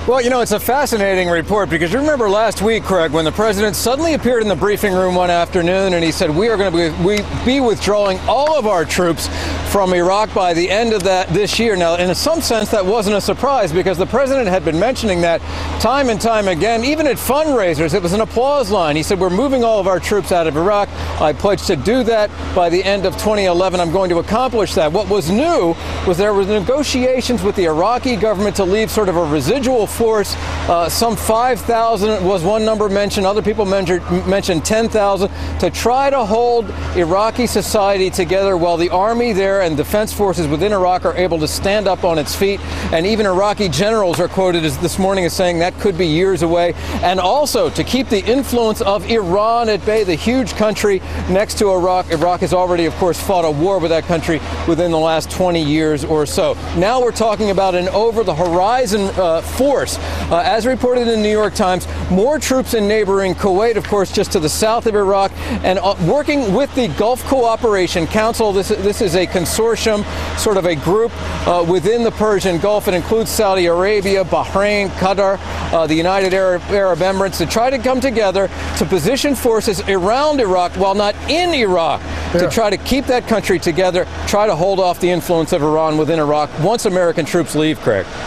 Well, you know, it's a fascinating report because you remember last week, Craig, when the president suddenly appeared in the briefing room one afternoon and he said, we are going to be withdrawing all of our troops from Iraq by the end of this year. Now, in some sense, that wasn't a surprise because the president had been mentioning that time and time again, even at fundraisers. It was an applause line. He said, we're moving all of our troops out of Iraq. I pledged to do that by the end of 2011. I'm going to accomplish that. What was new was there were negotiations with the Iraqi government to leave sort of a residual force. Some 5,000 was one number mentioned. Other people mentioned 10,000 to try to hold Iraqi society together while the army there and defense forces within Iraq are able to stand up on its feet. And even Iraqi generals are quoted this morning as saying that could be years away. And also to keep the influence of Iran at bay, the huge country next to Iraq. Iraq has already, of course, fought a war with that country within the last 20 years or so. Now we're talking about an over-the-horizon force. As reported in the New York Times, more troops in neighboring Kuwait, of course, just to the south of Iraq, and working with the Gulf Cooperation Council. This is a consortium, sort of a group within the Persian Gulf. It includes Saudi Arabia, Bahrain, Qatar, the United Arab Emirates, to try to come together to position forces around Iraq while not in Iraq, to try to keep that country together, try to hold off the influence of Iran within Iraq once American troops leave, Craig.